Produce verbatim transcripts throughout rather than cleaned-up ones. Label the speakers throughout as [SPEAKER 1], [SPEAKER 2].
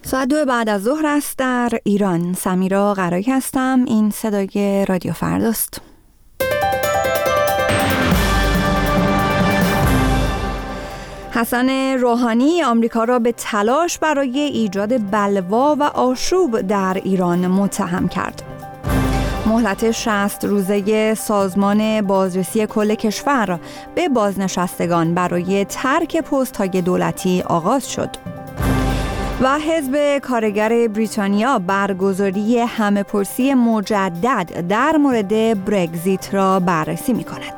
[SPEAKER 1] ساعت دو بعد از ظهر است در ایران. سمیرا قرایی هستم. این صدای رادیو فرداست. حسن روحانی آمریکا را به تلاش برای ایجاد بلوا و آشوب در ایران متهم کرد. مهلت شصت روزه سازمان بازرسی کل کشور به بازنشستگان برای ترک پست‌های دولتی آغاز شد. و حزب کارگر بریتانیا برگزاری همه‌پرسی مجدد در مورد برگزیت را بررسی می‌کند.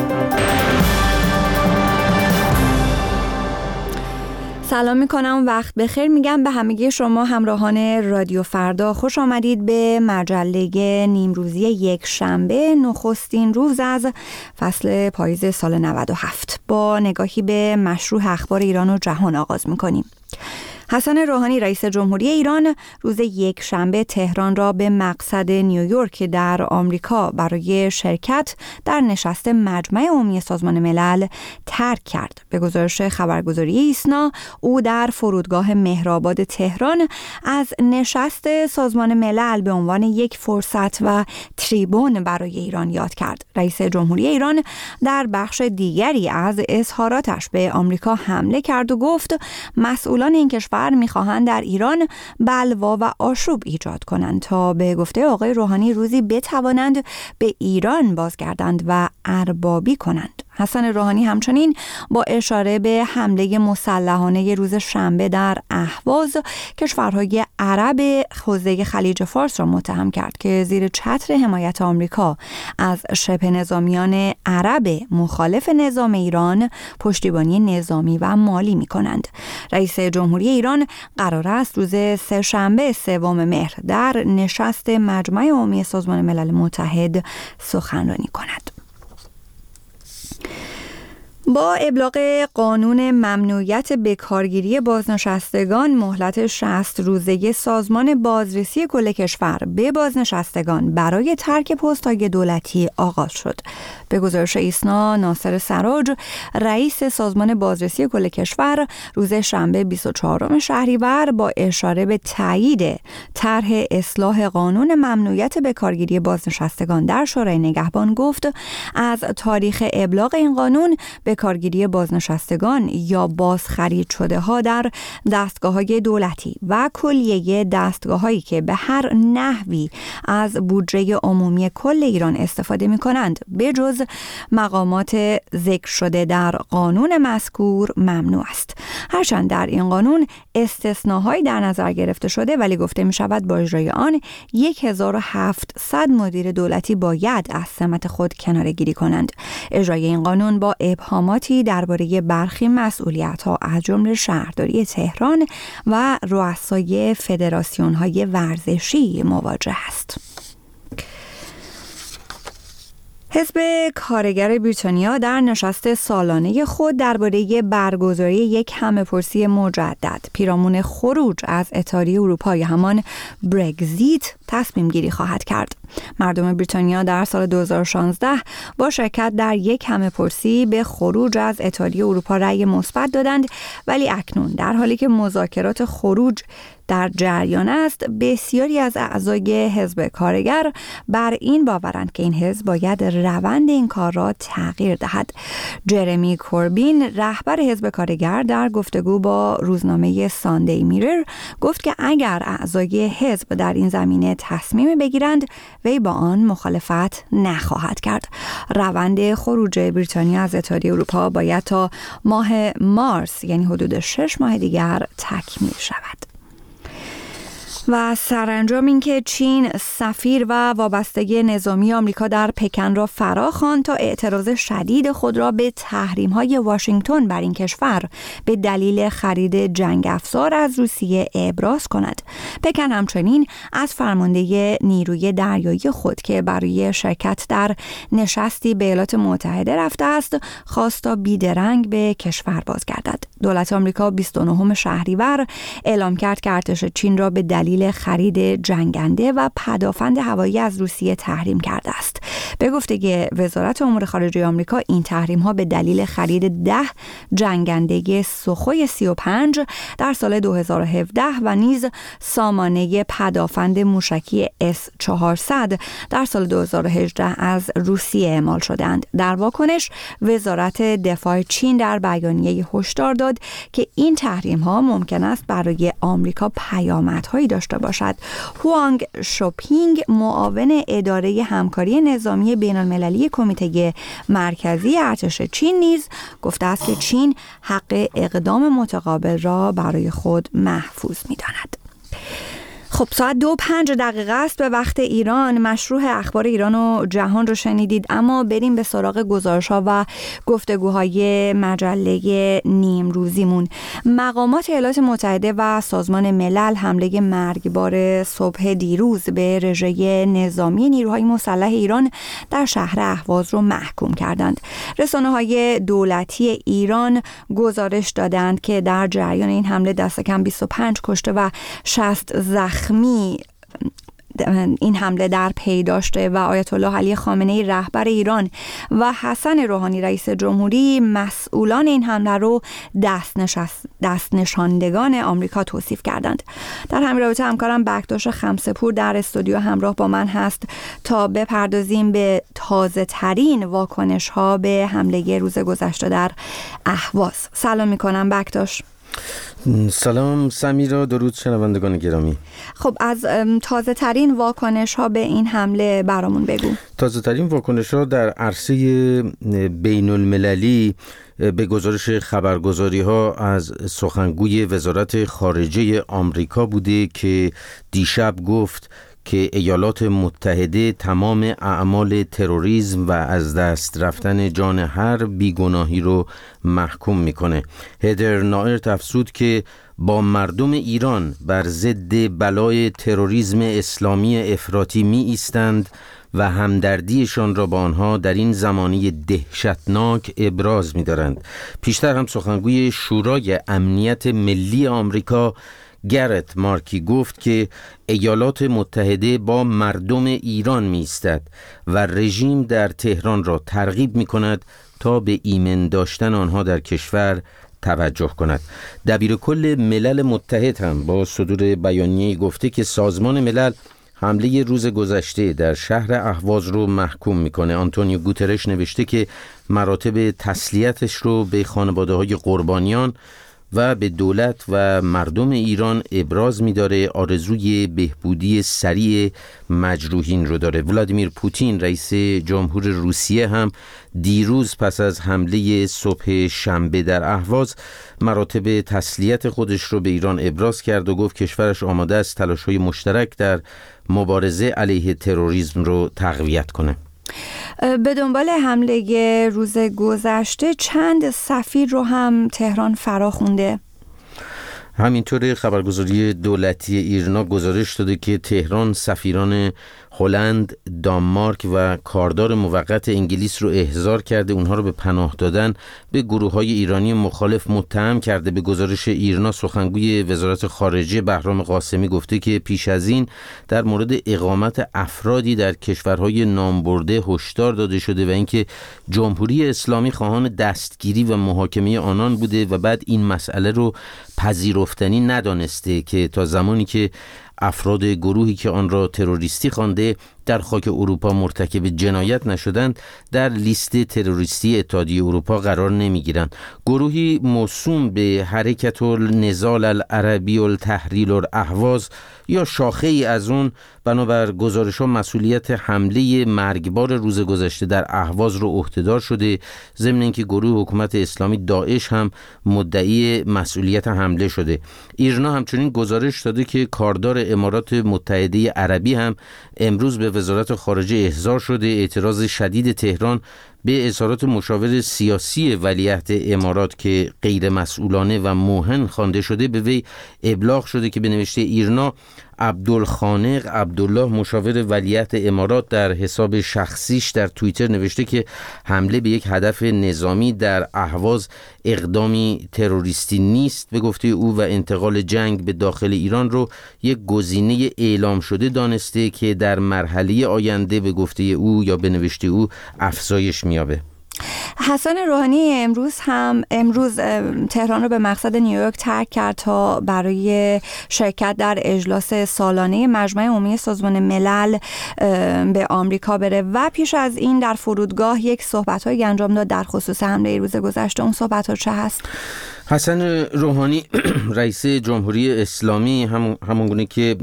[SPEAKER 1] سلام میکنم، وقت بخیر میگم به همگی شما همراهان رادیو فردا. خوش آمدید به مجله نیمروزی یک شنبه، نخستین روز از فصل پاییز سال نود و هفت. با نگاهی به مشروع اخبار ایران و جهان آغاز میکنیم. حسن روحانی رئیس جمهوری ایران روز یک شنبه تهران را به مقصد نیویورک در آمریکا برای شرکت در نشست مجمع عمومی سازمان ملل ترک کرد. به گزارش خبرگزاری ایسنا، او در فرودگاه مهرآباد تهران از نشست سازمان ملل به عنوان یک فرصت و تریبون برای ایران یاد کرد. رئیس جمهوری ایران در بخش دیگری از اظهاراتش به آمریکا حمله کرد و گفت مسئولان این کشور میخواهند در ایران بلوا و آشوب ایجاد کنند تا به گفته آقای روحانی روزی بتوانند به ایران بازگردند و اربابی کنند. حسن روحانی همچنین با اشاره به حمله مسلحانه روز شنبه در اهواز کشورهای عرب حوزه خلیج فارس را متهم کرد که زیر چتر حمایت آمریکا از شبه نظامیان عرب مخالف نظام ایران پشتیبانی نظامی و مالی می کنند. رئیس جمهوری ایران قرار است روز سه شنبه سوم مهر در نشست مجمع عمومی سازمان ملل متحد سخنرانی کند. با ابلاغ قانون ممنوعیت بکارگیری بازنشستگان، مهلت شصت روزه سازمان بازرسی کل کشور به بازنشستگان برای ترک پست‌های دولتی آغاز شد. به گزارش ایسنا، ناصر سراج رئیس سازمان بازرسی کل کشور روز شنبه بیست و چهارم شهریور با اشاره به تایید طرح اصلاح قانون ممنوعیت بکارگیری بازنشستگان در شورای نگهبان گفت از تاریخ ابلاغ این قانون بکارگیری بازنشستگان یا بازخرید شده ها در دستگاه های دولتی و کلیه دستگاه هایی که به هر نحوی از بودجه عمومی کل ایران استفاده می کنند به جز مقامات ذکر شده در قانون مذکور ممنوع است. هرچند در این قانون استثناهایی در نظر گرفته شده، ولی گفته می شود با اجرای آن هزار و هفتصد مدیر دولتی باید از سمت خود کناره‌گیری کنند. اجرای این قانون با ابهاماتی درباره برخی مسئولیت‌ها از جمله شهرداری تهران و رؤسای فدراسیون‌های ورزشی مواجه است. حزب کارگر بریتانیا در نشست سالانه خود درباره برگزاری یک همه‌پرسی مجدد پیرامون خروج از اتحادیه اروپا یا همان برگزیت تصمیم گیری خواهد کرد. مردم بریتانیا در سال دو هزار و شانزده با شرکت در یک همه‌پرسی به خروج از اتحادیه اروپا رأی مثبت دادند، ولی اکنون در حالی که مذاکرات خروج در جریان است، بسیاری از اعضای حزب کارگر بر این باورند که این حزب باید روند این کار را تغییر دهد. جرمی کوربین رهبر حزب کارگر در گفتگو با روزنامه ساندی میرر گفت که اگر اعضای حزب در این زمینه تصمیم بگیرند وی با آن مخالفت نخواهد کرد. روند خروج بریتانیا از اتحادیه اروپا باید تا ماه مارس، یعنی حدود شش ماه دیگر تکمیل شود. و سرانجام اینکه چین سفیر و وابستگی نظامی آمریکا در پکن را فرا خواند تا اعتراض شدید خود را به تحریم‌های واشنگتن بر این کشور به دلیل خرید جنگ افزار از روسیه ابراز کند. پکن همچنین از فرمانده نیروی دریایی خود که برای شرکت در نشستی به ایالات متحده رفته است خواست تا بیدرنگ به کشور بازگردد. دولت آمریکا بیست و نهم شهریور اعلام کرد که ارتش چین را به دلیل خرید جنگنده و پدافند هوایی از روسیه تحریم کرده است. به گفته وزارت امور خارجه آمریکا این تحریم ها به دلیل خرید ده جنگنده سوخوی سی و پنج در سال دو هزار و هفده و نیز سامانه پدافند موشکی اس چهارصد در سال دو هزار و هجده از روسیه اعمال شدند. در واکنش وزارت دفاع چین در بیانیه هشدار داد که این تحریم ها ممکن است برای آمریکا پیامدهایی داشته باشد. هوانگ شوپینگ معاون اداره همکاری نظامی بین المللی کمیته مرکزی ارتش چین نیز گفته است که چین حق اقدام متقابل را برای خود محفوظ می‌داند. خب ساعت دو پنج دقیقه است به وقت ایران. مشروع اخبار ایران و جهان رو شنیدید، اما بریم به سراغ گزارش‌ها و گفتگوهای مجله نیمروزیمون. مقامات ایالات متحده و سازمان ملل حمله مرگبار صبح دیروز به رژه نظامی نیروهای مسلح ایران در شهر اهواز رو محکوم کردند. رسانه‌های دولتی ایران گزارش دادند که در جریان این حمله دست کم بیست و پنج کشته و شصت زخمی این حمله در پی داشته و آیت الله علی خامنه‌ای رهبر ایران و حسن روحانی رئیس جمهوری مسئولان این حمله رو دست, نشست، دست نشاندگان آمریکا توصیف کردند. در همین رابطه همکارم بکتاش خمسه‌پور در استودیو همراه با من هست تا بپردازیم به تازه ترین واکنش ها به حمله روز گذشته در اهواز. سلام میکنم بکتاش.
[SPEAKER 2] سلام سمیرا، درود شنوندگان گرامی.
[SPEAKER 1] خب از تازه ترین واکنش ها به این حمله برامون بگو.
[SPEAKER 2] تازه ترین واکنش ها در عرصه بین المللی به گزارش خبرگزاری ها از سخنگوی وزارت خارجه آمریکا بوده که دیشب گفت که ایالات متحده تمام اعمال تروریسم و از دست رفتن جان هر بیگناهی رو محکوم میکنه. هدر نائرت افزود که با مردم ایران بر ضد بلای تروریسم اسلامی افراطی می ایستند و همدردیشان را با آنها در این زمانی دهشتناک ابراز می دارند. پیشتر هم سخنگوی شورای امنیت ملی آمریکا گرت مارکی گفت که ایالات متحده با مردم ایران می ایستد و رژیم در تهران را ترغیب می کند تا به ایمن داشتن آنها در کشور توجه کند. دبیر کل ملل متحد هم با صدور بیانیه‌ای گفته که سازمان ملل حمله روز گذشته در شهر اهواز رو محکوم میکنه. آنتونیو گوترش نوشته که مراتب تسلیتش رو به خانواده‌های قربانیان و به دولت و مردم ایران ابراز می‌داره، آرزوی بهبودی سریع مجروحین رو داره. ولادیمیر پوتین رئیس جمهور روسیه هم دیروز پس از حمله صبح شنبه در اهواز مراتب تسلیت خودش رو به ایران ابراز کرد و گفت کشورش آماده است تلاش‌های مشترک در مبارزه علیه تروریسم رو تقویت کنه.
[SPEAKER 1] به دنبال حمله روز گذشته چند سفیر رو هم تهران فراخونده.
[SPEAKER 2] همینطور خبرگزاری دولتی ایرنا گزارش داده که تهران سفیران هلند، دانمارک و کاردار موقت انگلیس رو احضار کرده، اونها رو به پناه دادن به گروه‌های ایرانی مخالف متهم کرده. به گزارش ایرنا سخنگوی وزارت خارجه بهرام قاسمی گفته که پیش از این در مورد اقامت افرادی در کشورهای نامبرده هشدار داده شده و اینکه جمهوری اسلامی خواهان دستگیری و محاکمه آنان بوده و بعد این مسئله رو پذیرفتنی ندانسته که تا زمانی که افراد گروهی که آن را تروریستی خوانده در خاک اروپا مرتکب جنایت نشدند در لیست تروریستی اتحادیه اروپا قرار نمیگیرند. گروهی موسوم به حرکت النضال العربی التحریل الاهواز یا شاخه ای از اون بنابر گزارش‌ها مسئولیت حمله مرگبار روز گذشته در اهواز رو عهدهدار شده، ضمن اینکه گروه حکومت اسلامی داعش هم مدعی مسئولیت حمله شده. ایرنا همچنین گزارش داده که کاردار امارات متحده عربی هم امروز به وزارت خارجه احضار شده. اعتراض شدید تهران به اظهارات مشاور سیاسی ولیعهد امارات که غیر مسئولانه و موهن خوانده شده به وی ابلاغ شده که به نوشته ایرنا عبدالخالق عبدالله مشاور ولیعهد امارات در حساب شخصیش در توییتر نوشته که حمله به یک هدف نظامی در اهواز اقدامی تروریستی نیست به گفته او و انتقال جنگ به داخل ایران رو یک گزینه اعلام شده دانسته که در مرحله آینده به گفته او یا به نوشته او افزایش می‌یابه.
[SPEAKER 1] حسن روحانی امروز هم امروز تهران رو به مقصد نیویورک ترک کرد تا برای شرکت در اجلاس سالانه مجمع عمومی سازمان ملل به آمریکا بره و پیش از این در فرودگاه یک صحبت‌هایی انجام داد در خصوص حمله روز گذشته. اون صحبت‌ها چه هست؟
[SPEAKER 2] حسن روحانی رئیس جمهوری اسلامی هم همونگونه که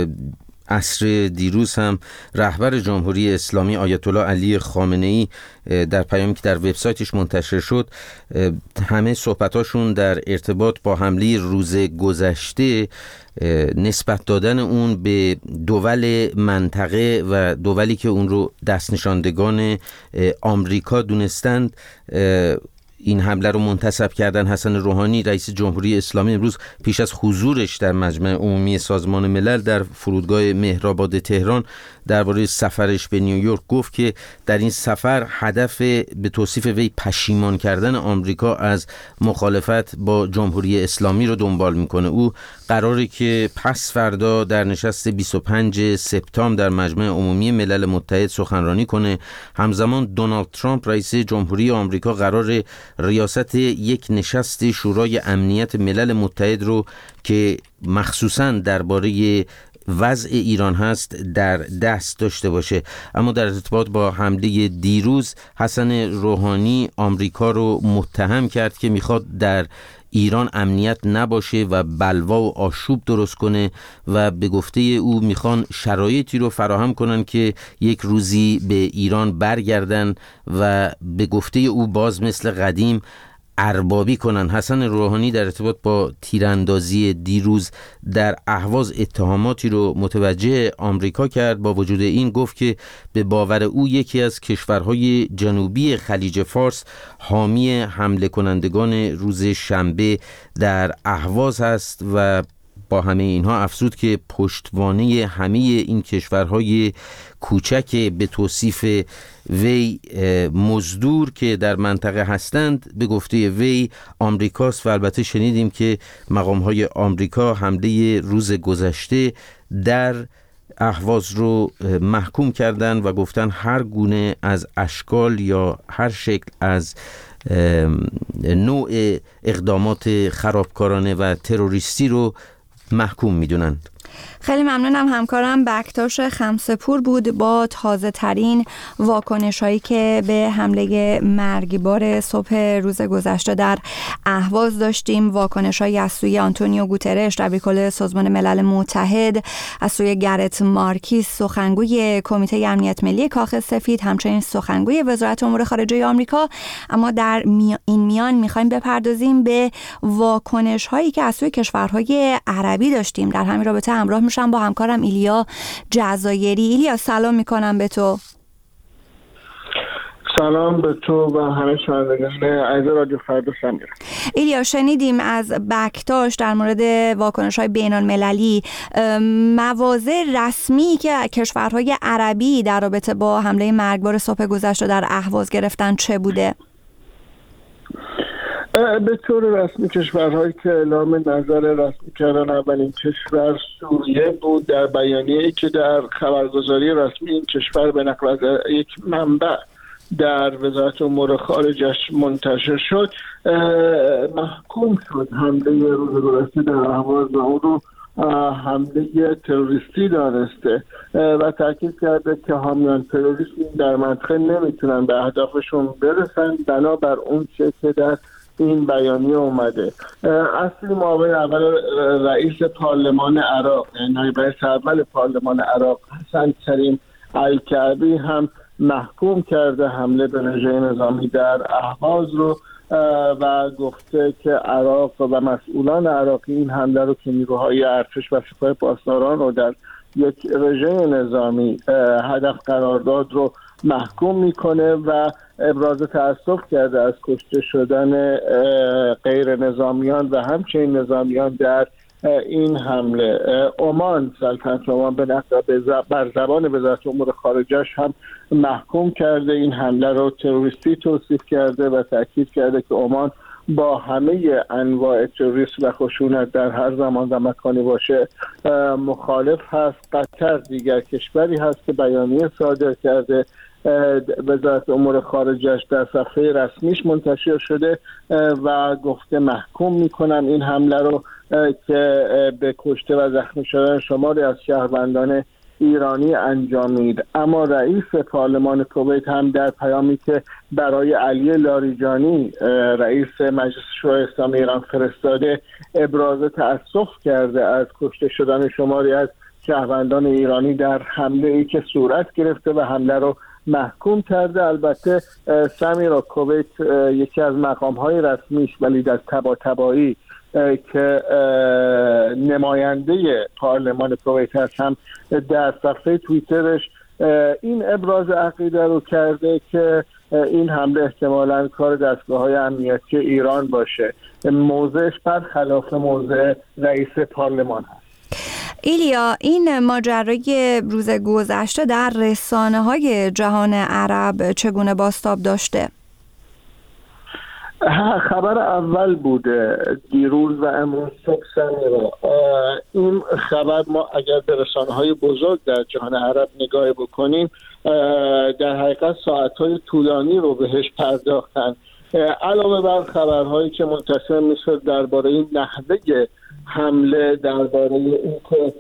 [SPEAKER 2] عصر دیروز هم رهبر جمهوری اسلامی آیت الله علی خامنه‌ای در پیامی که در وبسایتش منتشر شد همه صحبتاشون در ارتباط با حمله روز گذشته نسبت دادن اون به دول منطقه و دولی که اون رو دست نشاندگان آمریکا دونستند این حمله رو منتسب کردن. حسن روحانی رئیس جمهوری اسلامی امروز پیش از حضورش در مجمع عمومی سازمان ملل در فرودگاه مهرآباد تهران درباره سفرش به نیویورک گفت که در این سفر هدف به توصیف وی پشیمان کردن آمریکا از مخالفت با جمهوری اسلامی رو دنبال میکنه. او قراره که پس فردا در نشست بیست و پنجم سپتامبر در مجمع عمومی ملل متحد سخنرانی کنه. همزمان دونالد ترامپ رئیس جمهوری آمریکا قراره ریاست یک نشست شورای امنیت ملل متحد رو که مخصوصاً درباره وضع ایران هست در دست داشته باشه. اما در ارتباط با حمله دیروز حسن روحانی آمریکا رو متهم کرد که میخواد در ایران امنیت نباشه و بلوا و آشوب درست کنه و به گفته او میخوان شرایطی رو فراهم کنن که یک روزی به ایران برگردن و به گفته او باز مثل قدیم اربابی کنن. حسن روحانی در ارتباط با تیراندازی دیروز در اهواز اتهاماتی رو متوجه آمریکا کرد. با وجود این گفت که به باور او یکی از کشورهای جنوبی خلیج فارس حامی حمله کنندگان روز شنبه در اهواز هست و با همه اینها افزود که پشتوانه همه این کشورهای کوچک به توصیف وی مزدور که در منطقه هستند به گفته وی آمریکاست و البته شنیدیم که مقام‌های آمریکا حمله روز گذشته در اهواز رو محکوم کردن و گفتن هر گونه از اشکال یا هر شکل از نوع اقدامات خرابکارانه و تروریستی رو محکوم میدونند.
[SPEAKER 1] خیلی ممنونم. همکارم بکتاش خمسه‌پور بود با تازه ترین واکنش هایی که به حمله مرگبار صبح روز گذشته در اهواز داشتیم. واکنش هایی از سوی آنتونیو گوترش رئیس کل سازمان ملل متحد، از سوی گرت مارکیس سخنگوی کمیته امنیت ملی کاخ سفید، همچنین سخنگوی وزارت امور خارجه آمریکا. اما در این میان میخوایم بپردازیم به واکنش هایی که از سوی کشورهای عربی داشتیم. در همین رابطه همراه میشم با همکارم ایلیا جزایری. ایلیا سلام میکنم به تو.
[SPEAKER 3] سلام به تو و همه شنوندگان عزیز رادیو فردا سمیر.
[SPEAKER 1] ایلیا شنیدیم از بکتاش در مورد واکنش‌های بین‌المللی، مواضع رسمی که کشورهای عربی در رابطه با حمله مرگبار صبح گذشته در اهواز گرفتن چه بوده؟
[SPEAKER 3] به طور رسمی کشورهایی که اعلام نظر رسمی کردن اولین کشور سوریه بود. در بیانیه‌ای که در خبرگزاری رسمی این کشور به نقل از یک منبع در وزارت امور خارجه منتشر شد محکوم شد حمله روز گذشته در اهواز و اون رو حمله تروریستی دانسته و تاکید کرده که حامیان تروریسم در منطقه نمیتونن به اهدافشون برسن بنابر اون چه که در این بیانیه اومده. اصلی معاون اول رئیس پارلمان عراق، نایب رئیس اول پارلمان عراق حسن کریم الکعبی هم محکوم کرده حمله به رژه نظامی در اهواز رو و گفته که عراق و مسئولان عراقی این حمله رو که نیروهای ارتش و سپاه پاسداران رو در یک رژه نظامی هدف قرار داد رو محکوم میکنه و ابراز تأسف کرده از کشته شدن غیر نظامیان و همچنین نظامیان در این حمله. عمان، سلطنت عمان به نقل بر زبان وزارت امور خارجه‌اش هم محکوم کرده این حمله رو تروریستی توصیف کرده و تاکید کرده که عمان با همه انواع تروریسم و خشونت در هر زمان و مکانی باشه مخالف هست. قطر دیگر کشوری هست که بیانیه صادر کرده، وزارت امور خارجه‌اش در صفحه رسمیش منتشر شده و گفته محکوم میکنم این حمله رو که به کشته و زخمی شدن شماری از شهروندان ایرانی انجامید. اما رئیس پارلمان کویت هم در پیامی که برای علی لاریجانی رئیس مجلس شورای اسلامی ایران فرستاده ابراز تأسف کرده از کشته شدن شماری از شهروندان ایرانی در حمله ای که صورت گرفته و حمله رو محکوم کرده. البته سمیرا، کویت یکی از مقام‌های رسمیش ولی در طباطبایی که نماینده پارلمان کویت هست هم در صفحه توییترش این ابراز عقیده رو کرده که این حمله احتمالاً کار دستگاه‌های امنیتی ایران باشه. موضعش برخلاف موضع رئیس پارلمان هست.
[SPEAKER 1] ایلیا، این ماجرای روز گذشته در رسانه‌های جهان عرب چگونه بازتاب داشته؟
[SPEAKER 3] خبر اول بوده دیروز و امروز صبح سمیرا. این خبر ما اگر به رسانه‌های بزرگ در جهان عرب نگاه بکنیم در حقیقت ساعت‌های طولانی رو بهش پرداختن، علاوه بر خبرهایی که منتشر میشد درباره نحوه حمله، درباره اینکه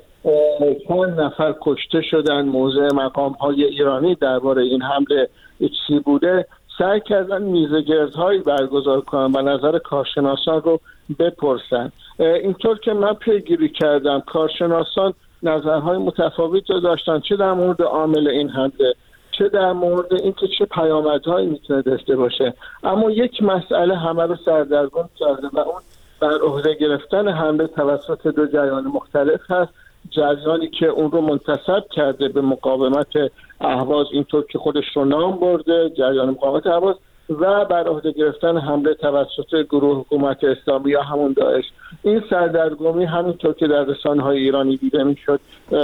[SPEAKER 3] چند نفر کشته شدن، موضع مقام‌های ایرانی درباره این حمله چی بوده، سعی کردن میزگردهایی برگزار کنن و نظر کارشناسان رو بپرسن. اینطور که من پیگیری کردم کارشناسان نظرهای متفاوتی رو داشتن، چه در مورد عامل این حمله، چه در مورد اینکه چه پیامدهایی میتونه داشته باشه. اما یک مسئله همه رو سردرگم کرده و اون بر عهده گرفتن حمله توسط دو جریان مختلف هست. جریانی که اون رو منتسب کرده به مقاومت اهواز، اینطور که خودش رو نام برده، جریان مقاومت اهواز، و بر عهده گرفتن حمله توسط گروه حکومت اسلامی یا همون داعش. این سردرگمی همینطور که در رسانه‌های ایرانی دیده میشد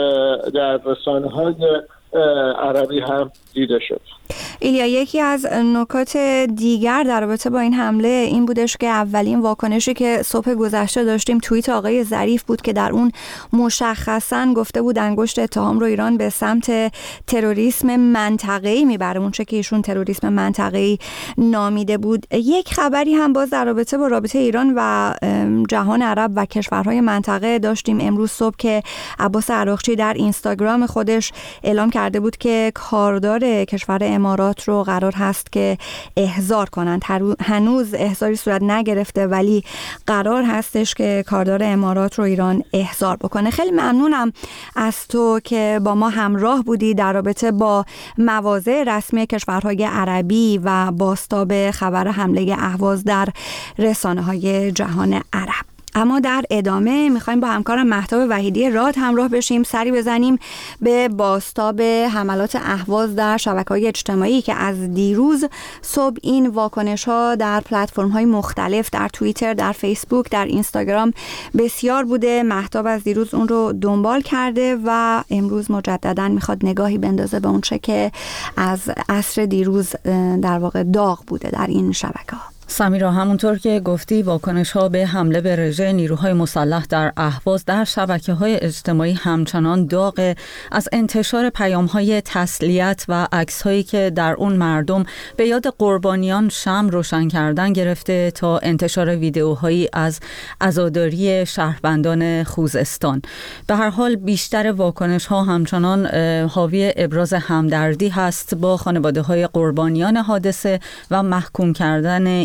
[SPEAKER 3] در رسانه‌های عربی هم دیده شد.
[SPEAKER 1] ایلیا، یکی از نکات دیگر در رابطه با این حمله این بودش که اولین واکنشی که صبح گذشته داشتیم توییت آقای ظریف بود که در اون مشخصاً گفته بود انگشت اتهام رو ایران به سمت تروریسم منطقه‌ای میبره، اون چه که ایشون تروریسم منطقه‌ای نامیده بود. یک خبری هم باز در رابطه با رابطه ایران و جهان عرب و کشورهای منطقه داشتیم امروز صبح که عباس عراقچی در اینستاگرام خودش اعلام کرده بود که کاردار کشور امارات رو قرار هست که احضار کنند. هنوز احضاری صورت نگرفته ولی قرار هستش که کاردار امارات رو ایران احضار بکنه. خیلی ممنونم از تو که با ما همراه بودی در رابطه با مواضع رسمی کشورهای عربی و بازتاب خبر حمله اهواز در رسانه‌های جهان عرب. اما در ادامه میخوایم با همکارم مهتاب وحیدی راد همراه بشیم، سری بزنیم به بازتاب حملات اهواز در شبکه‌های اجتماعی که از دیروز صبح این واکنش‌ها در پلتفرم‌های مختلف، در توییتر، در فیسبوک، در اینستاگرام بسیار بوده. مهتاب از دیروز اون رو دنبال کرده و امروز مجدداً میخواد نگاهی بندازه به اون چه که از عصر دیروز در واقع داغ بوده در این شبکه‌ها.
[SPEAKER 4] سمیرا، همونطور که گفتی واکنش‌ها به حمله به رژه نیروهای مسلح در اهواز در شبکه‌های اجتماعی همچنان داغ. از انتشار پیام‌های تسلیت و عکس‌هایی که در اون مردم به یاد قربانیان شمع روشن کردن گرفته تا انتشار ویدئوهایی از عزاداری شهروندان خوزستان. به هر حال بیشتر واکنش‌ها همچنان حاوی ابراز همدردی هست با خانواده‌های قربانیان حادثه و محکوم کردن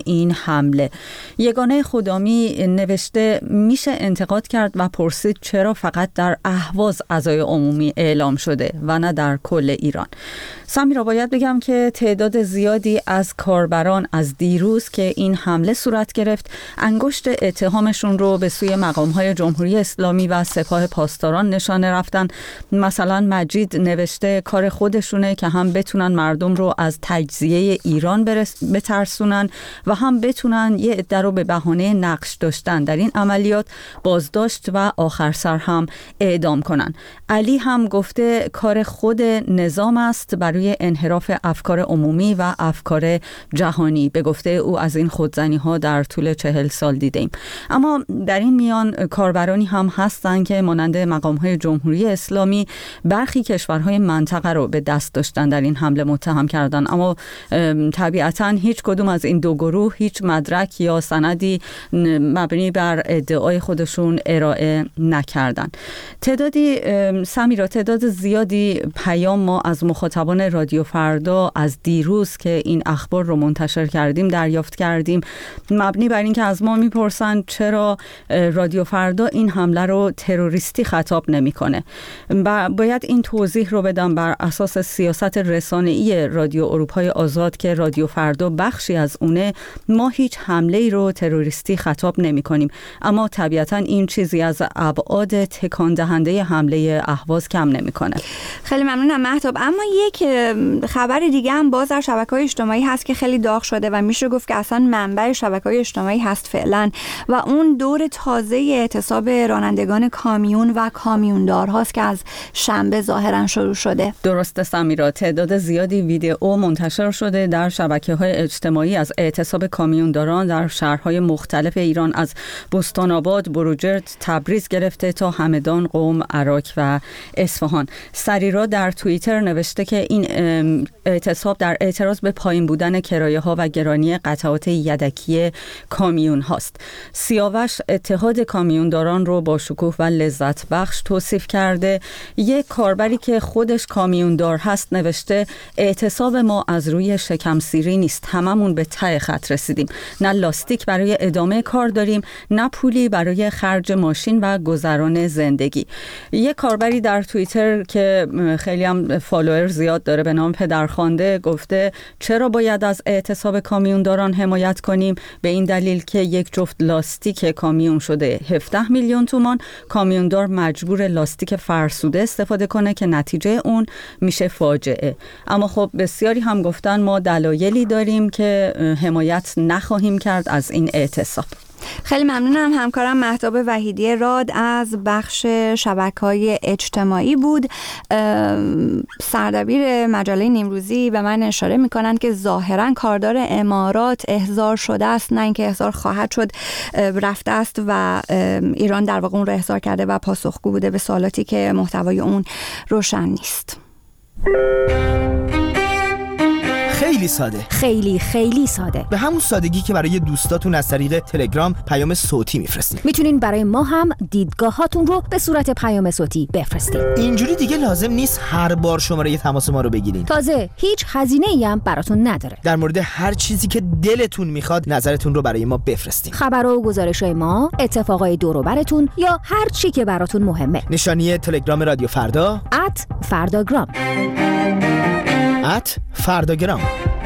[SPEAKER 4] این حمله. یگانه خدامی نوشته میشه انتقاد کرد و پرسید چرا فقط در اهواز عزای عمومی اعلام شده و نه در کل ایران. سمیرا، باید بگم که تعداد زیادی از کاربران از دیروز که این حمله صورت گرفت انگشت اتهامشون رو به سوی مقام‌های جمهوری اسلامی و سپاه پاسداران نشانه رفتن. مثلا مجید نوشته کار خودشونه که هم بتونن مردم رو از تجزیه ایران بترسونن و هم بتونن یه عده رو به بهانه نقش داشتن در این عملیات بازداشت و آخر سر هم اعدام کنن. علی هم گفته کار خود نظام است برای انحراف افکار عمومی و افکار جهانی. به گفته او از این خودزنی ها در طول چهل سال دیدیم. اما در این میان کاربرانی هم هستند که مانند مقام های جمهوری اسلامی برخی کشورهای منطقه رو به دست داشتن در این حمله متهم کردن، اما طبیعتاً هیچ کدوم از این دو گروه هیچ مدرک یا سندی مبنی بر ادعای خودشون ارائه نکردن. تعدادی سمیرا تعداد زیادی پیام ما از مخاطبان رادیو فردا از دیروز که این اخبار رو منتشر کردیم دریافت کردیم، مبنی بر این که از ما میپرسن چرا رادیو فردا این حمله رو تروریستی خطاب نمیکنه. و باید این توضیح رو بدم بر اساس سیاست رسانه‌ای رادیو اروپای آزاد که رادیو فردا بخشی از اونه، ما هیچ حمله ای رو تروریستی خطاب نمی‌کنیم، اما طبیعتاً این چیزی از ابعاد تکان دهنده حمله اهواز کم نمی‌کنه.
[SPEAKER 1] خیلی ممنونم مهتاب. اما یک خبر دیگه هم باز در شبکه‌های اجتماعی هست که خیلی داغ شده و میشه گفت که اصلا منبع شبکه‌های اجتماعی هست فعلا، و اون دور تازه اعتصاب رانندگان کامیون و کامیوندارهاست که از شنبه ظاهرا شروع شده.
[SPEAKER 4] درسته سمیرا، تعداد زیادی ویدئو منتشر شده در شبکه‌های اجتماعی از اعتصاب کامیونداران در شهرهای مختلف ایران، از بستان آباد، بروجرد، تبریز گرفته تا همدان، قم، عراق و اصفهان. سریرا در توییتر نوشته که این اعتصاب در اعتراض به پایین بودن کرایه‌ها و گرانی قطعات یدکی کامیون هاست. سیاوش اتحاد کامیونداران رو با شکوه و لذت بخش توصیف کرده. یک کاربری که خودش کامیوندار هست نوشته اعتصاب ما از روی شکم سیری نیست، هممون به ته خط رسیدیم، نه لاستیک برای ادامه کار داریم، نه پولی برای خرج ماشین و گذران زندگی. یک کاربری در توییتر که خیلی هم فالوور زیاد داره به نام پدرخوانده گفته چرا باید از اعتصاب کامیونداران حمایت کنیم؟ به این دلیل که یک جفت لاستیک کامیون شده هفده میلیون تومان، کامیوندار مجبور لاستیک فرسوده استفاده کنه که نتیجه اون میشه فاجعه. اما خب بسیاری هم گفتن ما دلایلی داریم که حمایت نخواهیم کرد از این اعتصاب.
[SPEAKER 1] خیلی ممنونم. همکارم مهتاب وحیدی راد از بخش شبکه‌های اجتماعی بود. سردبیر مجله نیمروزی به من اشاره میکنن که ظاهرا کاردار امارات احضار شده است، نه اینکه احضار خواهد شد، رفته است و ایران در واقع اون رو احضار کرده و پاسخگو بوده به سوالاتی که محتوای اون روشن نیست.
[SPEAKER 5] خیلی ساده،
[SPEAKER 6] خیلی خیلی ساده،
[SPEAKER 5] به همون سادگی که برای دوستاتون از طریق تلگرام پیام صوتی میفرستید.
[SPEAKER 6] میتونین برای ما هم دیدگاهاتون رو به صورت پیام صوتی بفرستید.
[SPEAKER 5] اینجوری دیگه لازم نیست هر بار شماره تماس ما رو بگیرین.
[SPEAKER 6] تازه هیچ هزینه‌ای هم براتون نداره.
[SPEAKER 5] در مورد هر چیزی که دلتون میخواد نظرتون رو برای ما بفرستید.
[SPEAKER 6] خبرها و گزارش‌های ما، اتفاقای دور و برتون یا هر چی که براتون مهمه.
[SPEAKER 5] نشانی تلگرام رادیو فردا
[SPEAKER 6] ات فرداگرام
[SPEAKER 5] ات فرداگرام.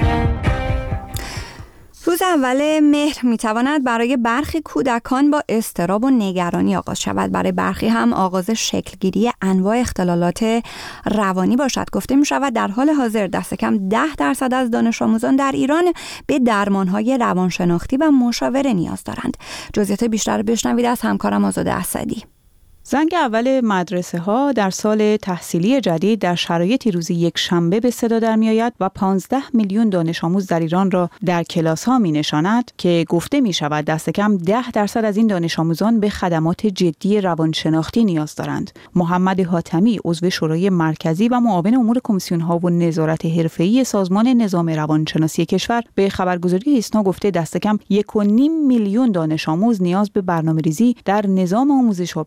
[SPEAKER 1] روز اول مهر میتواند برای برخی کودکان با اضطراب و نگرانی آغاز شود. برای برخی هم آغاز شکلگیری انواع اختلالات روانی باشد. گفته می شود در حال حاضر دست کم ده درصد از دانش آموزان در ایران به درمانهای روانشناختی و مشاوره نیاز دارند. جزئیات بیشتر بشنوید از همکارم آزاده اسدی.
[SPEAKER 7] زنگ اول مدرسه ها در سال تحصیلی جدید در شرایطی روز یک شنبه به صدا در می آید و پانزده میلیون دانش آموز در ایران را در کلاس ها می نشاند که گفته می شود دست کم ده درصد از این دانش آموزان به خدمات جدی روانشناختی نیاز دارند. محمد حاتمی عضو شورای مرکزی و معاون امور کمیسیون ها و نظارت حرفه‌ای سازمان نظام روانشناسی کشور به خبرگزاری ایسنا گفته دست کم یک و نیم میلیون دانش آموز نیاز به برنامه‌ریزی در نظام آموزش و پرورش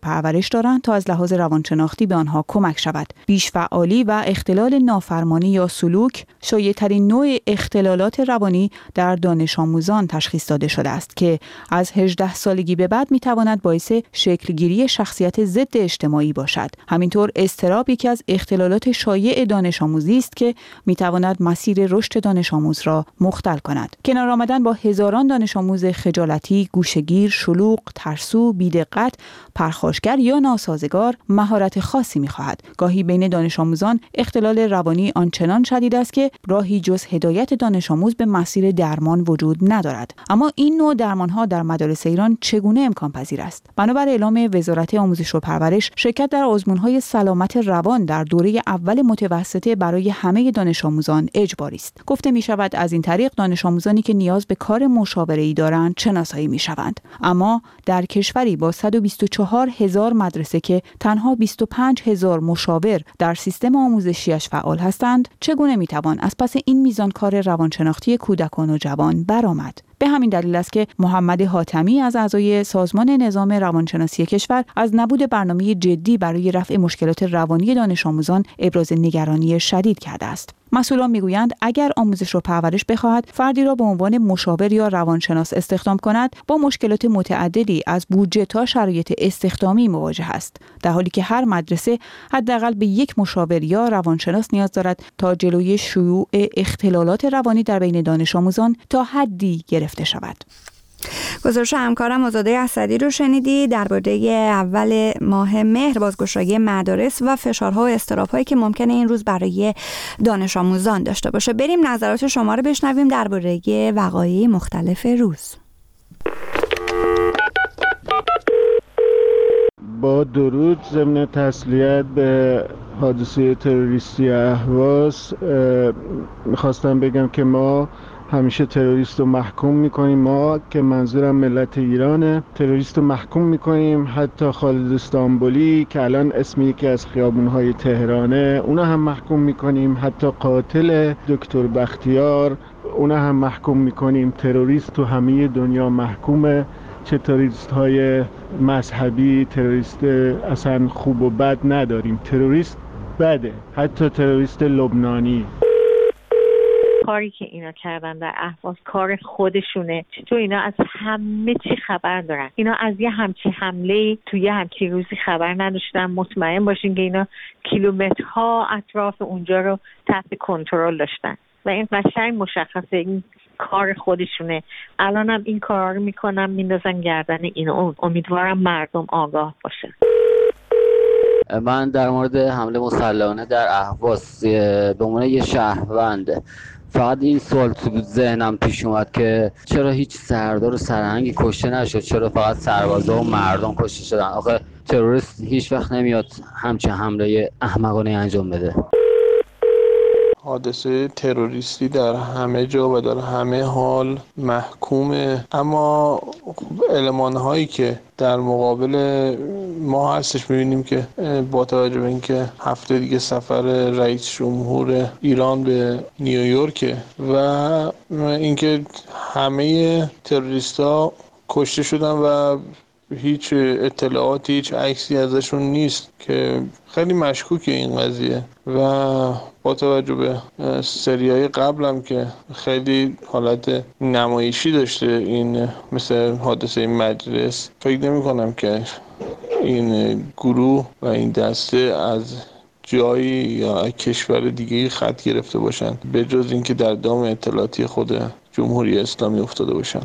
[SPEAKER 7] پرورش دارند تا از لحاظ روانشناختی به آنها کمک شود. بیش فعالی و اختلال نافرمانی یا سلوک شایع‌ترین نوع اختلالات روانی در دانش آموزان تشخیص داده شده است که از هجده سالگی به بعد میتواند باعث شکلگیری شخصیت ضد اجتماعی باشد. همینطور اضطراب یکی از اختلالات شایع دانش آموزی است که میتواند مسیر رشد دانش آموز را مختل کند. کنار آمدن با هزاران دانش آموز خجالتی، گوشه‌گیر، شلوغ، ترسو، بی‌دقت، پرخاشگر یا ناسازگار مهارت خاصی می‌خواهد. گاهی بین دانش آموزان اختلال روانی آنچنان شدید است که راهی جز هدایت دانش آموز به مسیر درمان وجود ندارد. اما این نوع درمان‌ها در مدارس ایران چگونه امکان پذیر است؟ بنابر اعلام وزارت آموزش و پرورش، شرکت در آزمون‌های سلامت روان در دوره اول متوسطه برای همه دانش آموزان اجباری است. گفته می‌شود از این طریق دانش آموزانی که نیاز به کار مشاوره‌ای دارند شناسایی می‌شوند. اما در کشوری با صد و بیست و چهار هزار مدرسه که تنها بیست و پنج هزار مشاور در سیستم آموزشیش فعال هستند، چگونه می‌توان از پس این میزان کار روانشناختی کودکان و جوان برآمد؟ به همین دلیل است که محمد حاتمی از اعضای سازمان نظام روانشناسی کشور از نبود برنامه جدی برای رفع مشکلات روانی دانش آموزان ابراز نگرانی شدید کرده است. مسئولان میگویند اگر آموزش و پرورش بخواهد فردی را به عنوان مشاور یا روانشناس استخدام کند، با مشکلات متعددی از بودجه تا شرایط استخدامی مواجه است، در حالی که هر مدرسه حداقل به یک مشاور یا روانشناس نیاز دارد تا جلوی شیوع اختلالات روانی در بین دانش آموزان تا حدی گرفته شود.
[SPEAKER 1] گزارش همکارم آزاده اسدی رو شنیدی درباره اول ماه مهر، بازگشایی مدارس و فشارها و اضطراب‌هایی که ممکنه این روز برای دانش آموزان داشته باشه. بریم نظرات شما رو بشنویم درباره وقایع مختلف روز.
[SPEAKER 3] با درود ضمن تسلیت به حادثه تروریستی اهواز میخواستم بگم که ما همیشه تروریست رو محکوم میکنیم. ما که منظورم ملت ایرانه، تروریست رو محکوم میکنیم. حتی خالد استانبولی که الان اسم یکی از خیابونهای تهرانه، اونا هم محکوم میکنیم. حتی قاتل دکتر بختیار، اونا هم محکوم میکنیم. تروریست تو همه دنیا محکومه، چه تروریست های مذهبی، تروریست اصلا خوب و بد نداریم. تروریست بده، حتی تروریست لبنانی.
[SPEAKER 8] کاری که اینا کردن در اهواز کار خودشونه. چطور اینا از همه چی خبر دارن؟ اینا از یه همچی حمله توی یه همچی روزی خبر نداشتن. مطمئن باشین که اینا کیلومترها اطراف اونجا رو تحت کنترل داشتن و این قشنگ مشخصه این کار خودشونه. الان هم این کارا رو میکنن، میندازن گردن این اون. امیدوارم مردم آگاه باشن.
[SPEAKER 9] من در مورد حمله مسلحانه در اهواز به عنوان یه شهروند فقط این سوال تو ذهنم پیش اومد که چرا هیچ سردار و سرهنگی کشته نشد؟ چرا فقط سربازا و مردم کشته شدن؟ آخه تروریست هیچ وقت نمیاد همچین حمله احمقانه انجام بده.
[SPEAKER 10] حادثه تروریستی در همه جا و در همه حال محکومه، اما المان‌هایی که در مقابل ما هستش می‌بینیم که با توجه به اینکه هفته دیگه سفر رئیس جمهور ایران به نیویورک و اینکه همه تروریست‌ها کشته شدن و هیچ اطلاعاتی، هیچ عکسی ازشون نیست که خیلی مشکوکه این قضیه. و با توجه به سریای قبلم که خیلی حالت نمایشی داشته، این مثل حادثه مجلس، فکر نمی کنم که این گروه و این دسته از جایی یا کشور دیگه خط گرفته باشن به جز اینکه در دام اطلاعاتی خود جمهوری اسلامی افتاده باشن.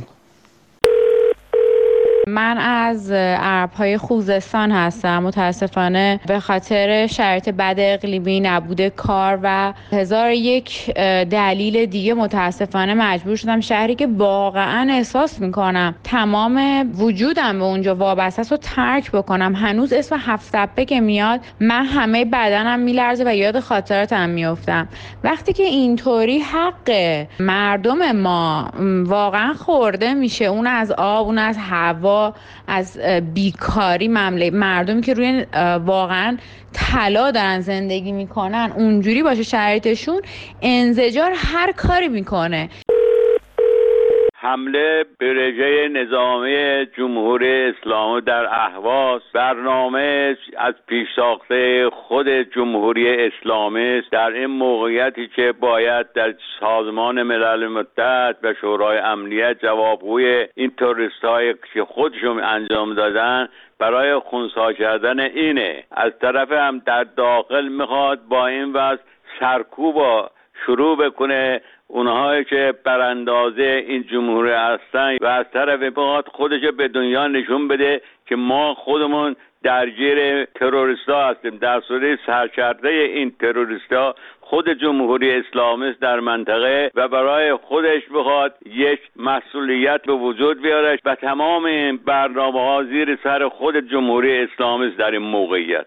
[SPEAKER 11] من از عرب‌های خوزستان هستم. متاسفانه به خاطر شرایط بد اقلیمی، نبود کار و هزار یک دلیل دیگه متاسفانه مجبور شدم شهری که واقعا احساس میکنم تمام وجودم به اونجا وابسته است و ترک بکنم. هنوز اسم هفت تپه که میاد من همه بدنم میلرزه و یاد خاطراتم میافتم. وقتی که اینطوری حق مردم ما واقعا خورده میشه، اون از آب، اون از هوا، از بیکاری، مملکت مردمی که روی واقعا طلا دارن زندگی میکنن اونجوری باشه شرایطشون، انزجار هر کاری میکنه.
[SPEAKER 12] حمله به رژه نظامی جمهوری اسلامی در اهواز برنامه از پیش ساخته خود جمهوری اسلامی است، در این موقعیتی که باید در سازمان ملل متحد و شورای امنیت جوابگوی این تروریست‌هایی که خودشون انجام دادن برای خنثی کردن اینه. از طرف هم در داخل میخواد با این وضع سرکوب شروع بکنه اونهایی که براندازه این جمهوری هستن و از طرف میخواد خودش به دنیا نشون بده که ما خودمون درگیر تروریستا هستیم، در صورتی سرکرده این تروریستا خود جمهوری اسلامی است در منطقه و برای خودش بخواد یک مسئولیت به وجود بیاره و تمام این برنامه‌ها زیر سر خود جمهوری اسلامی است در این موقعیت.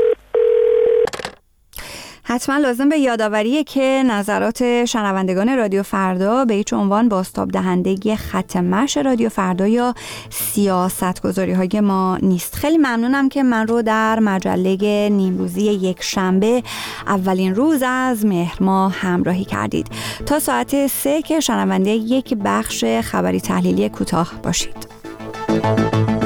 [SPEAKER 1] حتما لازم به یادآوریه که نظرات شنوندگان رادیو فردا به هیچ عنوان بازتاب دهنده خط مشی رادیو فردا یا سیاستگذاری های ما نیست. خیلی ممنونم که من رو در مجله نیمروزی یک شنبه اولین روز از مهر ماه همراهی کردید. تا ساعت سه که شنونده یک بخش خبری تحلیلی کوتاه باشید.